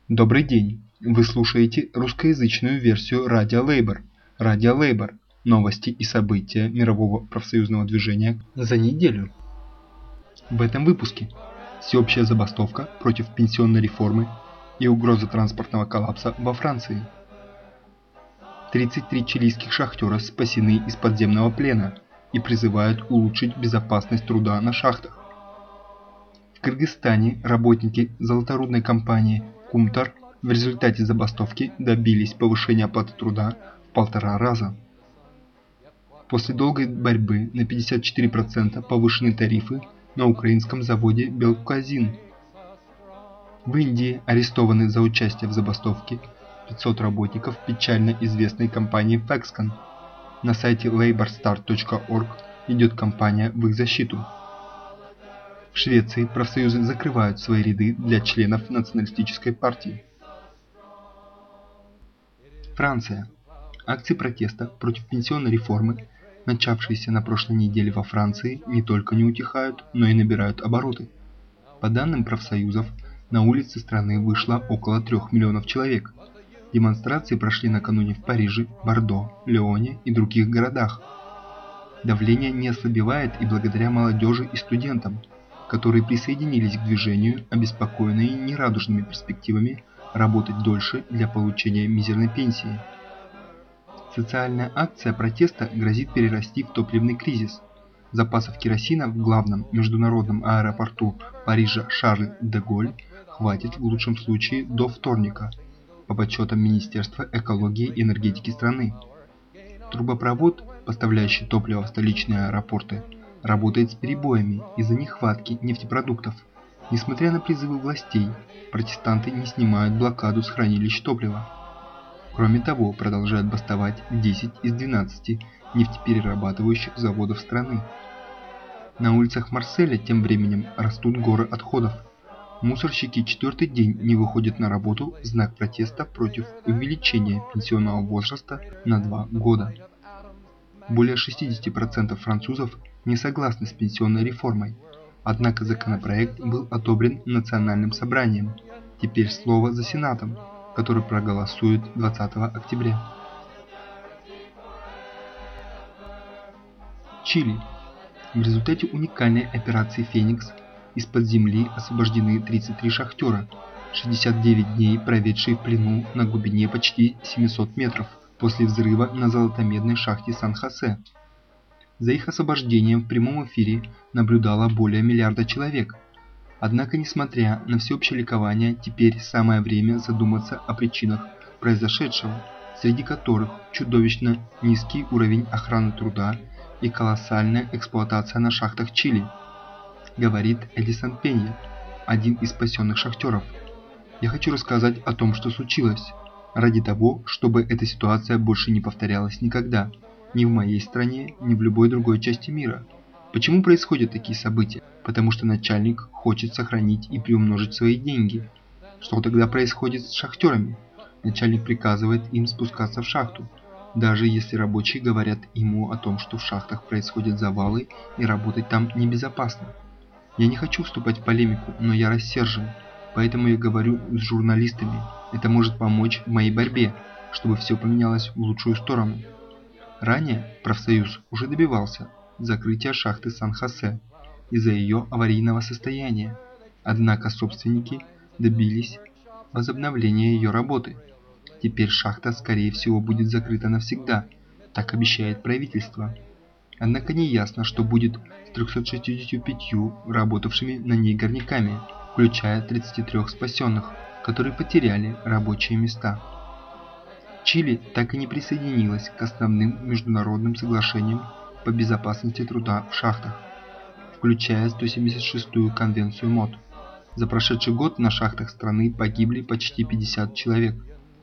Добрый день! Вы слушаете русскоязычную версию Радио Лейбор. Радио Лейбор. Новости и события мирового профсоюзного движения за неделю. В этом выпуске всеобщая забастовка против пенсионной реформы и угроза транспортного коллапса во Франции. 33 чилийских шахтера спасены из подземного плена и призывают улучшить безопасность труда на шахтах. В Кыргызстане работники золоторудной компании «Кумтар» в результате забастовки добились повышения оплаты труда в 1,5 раза. После долгой борьбы на 54% повышены тарифы на украинском заводе «Белказин». В Индии арестованы за участие в забастовке 500 работников печально известной компании Foxconn. На сайте laborstar.org идет кампания в их защиту. В Швеции профсоюзы закрывают свои ряды для членов националистической партии. Франция. Акции протеста против пенсионной реформы, начавшиеся на прошлой неделе во Франции, не только не утихают, но и набирают обороты. По данным профсоюзов, на улицы страны вышло около 3 миллионов человек. Демонстрации прошли накануне в Париже, Бордо, Лионе и других городах. Давление не ослабевает и благодаря молодежи и студентам, которые присоединились к движению, обеспокоенные нерадужными перспективами работать дольше для получения мизерной пенсии. Социальная акция протеста грозит перерасти в топливный кризис. Запасов керосина в главном международном аэропорту Парижа Шарль-де-Голь хватит в лучшем случае до вторника, по подсчетам Министерства экологии и энергетики страны. Трубопровод, поставляющий топливо в столичные аэропорты, работает с перебоями из-за нехватки нефтепродуктов. Несмотря на призывы властей, протестанты не снимают блокаду с хранилищ топлива. Кроме того, продолжают бастовать 10 из 12 нефтеперерабатывающих заводов страны. На улицах Марселя тем временем растут горы отходов. Мусорщики 4-й день не выходят на работу в знак протеста против увеличения пенсионного возраста на 2 года. Более 60% французов не согласны с пенсионной реформой, однако законопроект был одобрен Национальным собранием. Теперь слово за Сенатом, который проголосует 20 октября. Чили. В результате уникальной операции «Феникс» из-под земли освобождены 33 шахтера, 69 дней проведшие в плену на глубине почти 700 метров после взрыва на золотомедной шахте Сан-Хосе. За их освобождением в прямом эфире наблюдало более миллиарда человек. Однако, несмотря на всеобщее ликование, теперь самое время задуматься о причинах произошедшего, среди которых чудовищно низкий уровень охраны труда и колоссальная эксплуатация на шахтах Чили, говорит Эдисон Пенья, один из спасенных шахтеров. Я хочу рассказать о том, что случилось, ради того, чтобы эта ситуация больше не повторялась никогда, ни в моей стране, ни в любой другой части мира. Почему происходят такие события? Потому что начальник хочет сохранить и приумножить свои деньги. Что тогда происходит с шахтерами? Начальник приказывает им спускаться в шахту, даже если рабочие говорят ему о том, что в шахтах происходят завалы и работать там небезопасно. Я не хочу вступать в полемику, но я рассержен, поэтому я говорю с журналистами. Это может помочь в моей борьбе, чтобы все поменялось в лучшую сторону. Ранее профсоюз уже добивался закрытия шахты Сан-Хосе из-за ее аварийного состояния, однако собственники добились возобновления ее работы. Теперь шахта, скорее всего, будет закрыта навсегда, так обещает правительство. Однако не ясно, что будет с 365 работавшими на ней горняками, включая 33 спасенных, которые потеряли рабочие места. Чили так и не присоединилась к основным международным соглашениям по безопасности труда в шахтах, включая 176-ю конвенцию МОД. За прошедший год на шахтах страны погибли почти 50 человек.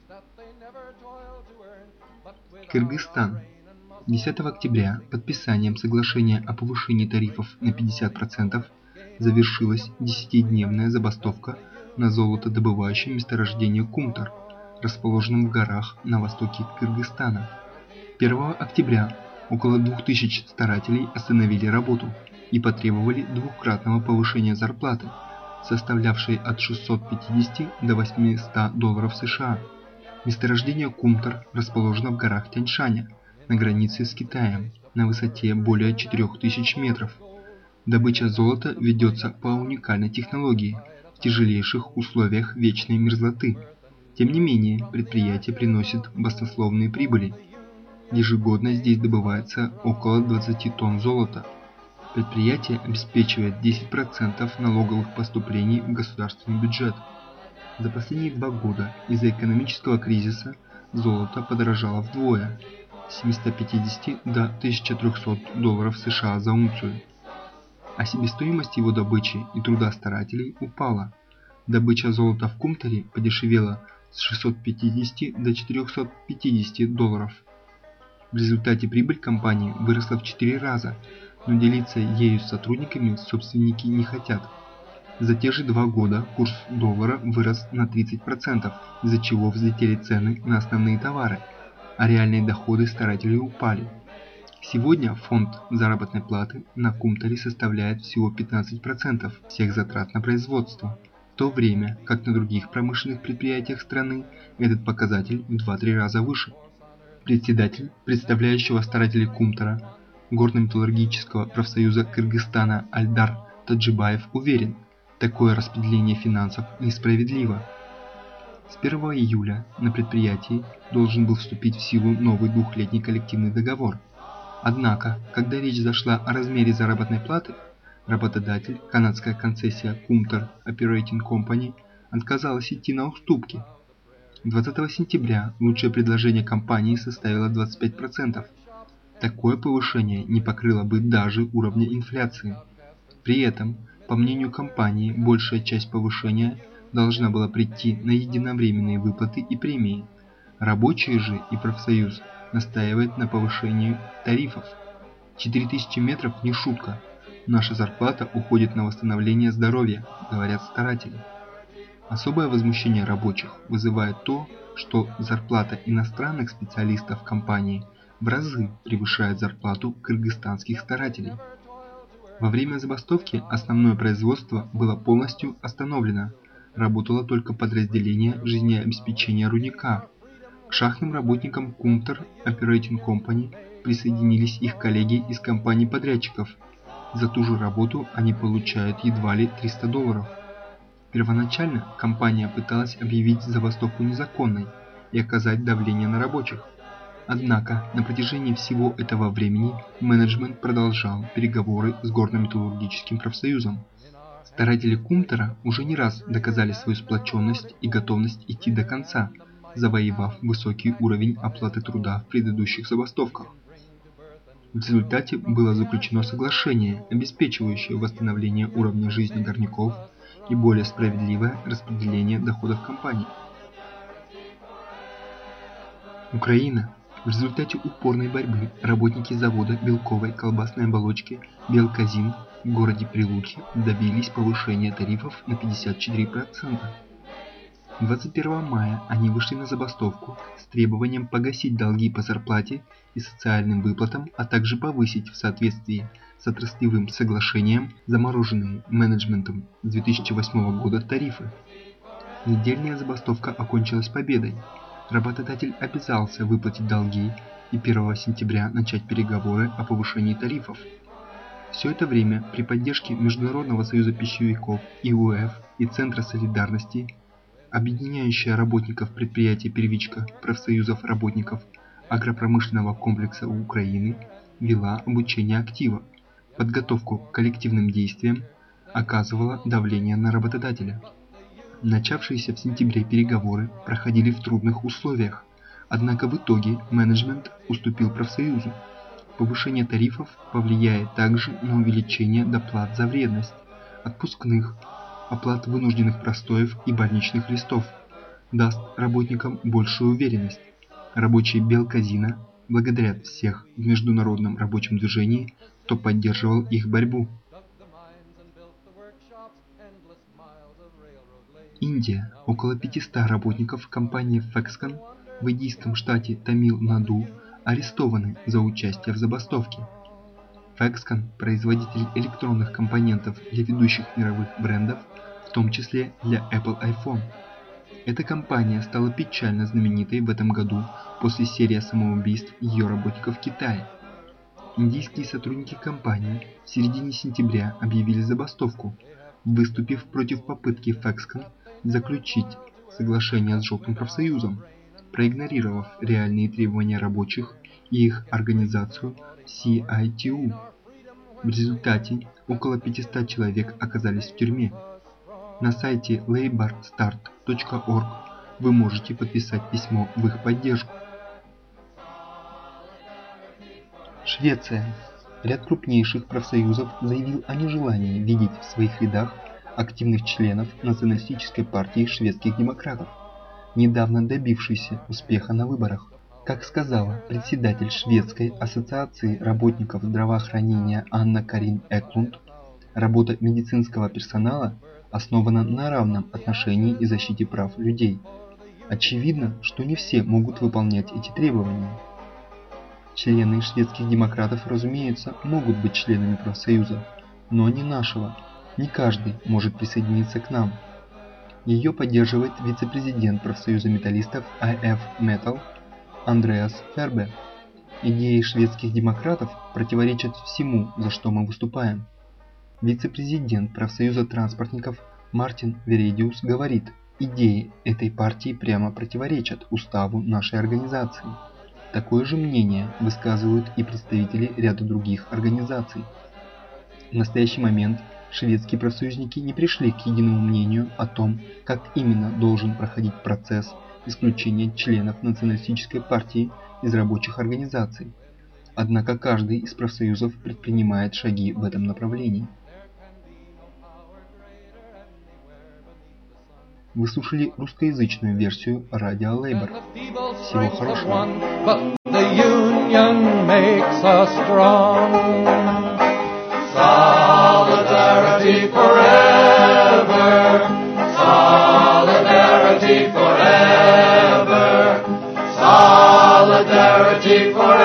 Кыргызстан. 10 октября подписанием соглашения о повышении тарифов на 50% завершилась 10-дневная забастовка на золотодобывающем месторождении Кумтар, расположенном в горах на востоке Кыргызстана. 1 октября около 2000 старателей остановили работу и потребовали двукратного повышения зарплаты, составлявшей от 650 до 800 долларов США. Месторождение Кумтар расположено в горах Тяньшаня, на границе с Китаем, на высоте более 4000 метров. Добыча золота ведется по уникальной технологии, в тяжелейших условиях вечной мерзлоты. Тем не менее, предприятие приносит баснословные прибыли. Ежегодно здесь добывается около 20 тонн золота. Предприятие обеспечивает 10% налоговых поступлений в государственный бюджет. За последние 2 года из-за экономического кризиса золото подорожало вдвое – с 750 до 1300 долларов США за унцию. А себестоимость его добычи и труда старателей упала. Добыча золота в Кумтаре подешевела с 650 до 450 долларов. В результате прибыль компании выросла в 4 раза, но делиться ею с сотрудниками собственники не хотят. За те же 2 года курс доллара вырос на 30%, из-за чего взлетели цены на основные товары, а реальные доходы старателей упали. Сегодня фонд заработной платы на Кумтаре составляет всего 15% всех затрат на производство, в то время как на других промышленных предприятиях страны этот показатель в 2-3 раза выше. Председатель, представляющего старателей Кумтара, Горно-металлургического профсоюза Кыргызстана Альдар Таджибаев уверен, такое распределение финансов несправедливо. С 1 июля на предприятии должен был вступить в силу новый 2-летний коллективный договор. Однако, когда речь зашла о размере заработной платы, работодатель, канадская концессия Kumtar Operating Company, отказалась идти на уступки. 20 сентября лучшее предложение компании составило 25%. Такое повышение не покрыло бы даже уровня инфляции. При этом, по мнению компании, большая часть повышения должна была прийти на единовременные выплаты и премии. Рабочие же и профсоюз настаивают на повышении тарифов. 4000 метров не шутка. Наша зарплата уходит на восстановление здоровья, говорят старатели. Особое возмущение рабочих вызывает то, что зарплата иностранных специалистов компании в разы превышает зарплату кыргызстанских старателей. Во время забастовки основное производство было полностью остановлено, работало только подразделение жизнеобеспечения рудника. К шахтным работникам Kumtar Operating Company присоединились их коллеги из компаний-подрядчиков. За ту же работу они получают едва ли 300 долларов. Первоначально компания пыталась объявить забастовку незаконной и оказать давление на рабочих. Однако на протяжении всего этого времени менеджмент продолжал переговоры с Горно-металлургическим профсоюзом. Старатели Кумтара уже не раз доказали свою сплоченность и готовность идти до конца, завоевав высокий уровень оплаты труда в предыдущих забастовках. В результате было заключено соглашение, обеспечивающее восстановление уровня жизни горняков и более справедливое распределение доходов компании. Украина. В результате упорной борьбы работники завода белковой колбасной оболочки Белказин в городе Прилуки добились повышения тарифов на 54%. 21 мая они вышли на забастовку с требованием погасить долги по зарплате и социальным выплатам, а также повысить в соответствии с отраслевым соглашением замороженные менеджментом с 2008 года тарифы. Недельная забастовка окончилась победой. Работодатель обязался выплатить долги и 1 сентября начать переговоры о повышении тарифов. Все это время при поддержке Международного союза пищевиков ИУФ и Центра солидарности, объединяющая работников предприятия «Первичка» профсоюзов работников агропромышленного комплекса Украины, вела обучение актива, подготовку к коллективным действиям, оказывала давление на работодателя. Начавшиеся в сентябре переговоры проходили в трудных условиях, однако в итоге менеджмент уступил профсоюзу. Повышение тарифов повлияет также на увеличение доплат за вредность, отпускных, оплат вынужденных простоев и больничных листов, даст работникам большую уверенность. Рабочие Белказина благодарят всех в международном рабочем движении, кто поддерживал их борьбу. Индия. Около 500 работников компании Foxconn в индийском штате Тамил-Наду арестованы за участие в забастовке. Foxconn – производитель электронных компонентов для ведущих мировых брендов, в том числе для Apple iPhone. Эта компания стала печально знаменитой в этом году после серии самоубийств ее работников в Китае. Индийские сотрудники компании в середине сентября объявили забастовку, выступив против попытки Foxconn заключить соглашение с Желтым профсоюзом, проигнорировав реальные требования рабочих и их организацию CITU. В результате около 500 человек оказались в тюрьме. На сайте laborstart.org вы можете подписать письмо в их поддержку. Швеция. Ряд крупнейших профсоюзов заявил о нежелании видеть в своих рядах активных членов националистической партии шведских демократов, недавно добившейся успеха на выборах. Как сказала председатель Шведской ассоциации работников здравоохранения Анна-Карин Эклунд, работа медицинского персонала основана на равном отношении и защите прав людей. Очевидно, что не все могут выполнять эти требования. Члены шведских демократов, разумеется, могут быть членами профсоюза, но не нашего. Не каждый может присоединиться к нам. Ее поддерживает вице-президент профсоюза металлистов IF Metal Андреас Фербе. Идеи шведских демократов противоречат всему, за что мы выступаем. Вице-президент профсоюза транспортников Мартин Вередиус говорит, идеи этой партии прямо противоречат уставу нашей организации. Такое же мнение высказывают и представители ряда других организаций. В настоящий момент шведские профсоюзники не пришли к единому мнению о том, как именно должен проходить процесс исключения членов националистической партии из рабочих организаций. Однако каждый из профсоюзов предпринимает шаги в этом направлении. Вы слушали русскоязычную версию радио Лейбор. Всего хорошего. Solidarity forever, solidarity forever, solidarity forever.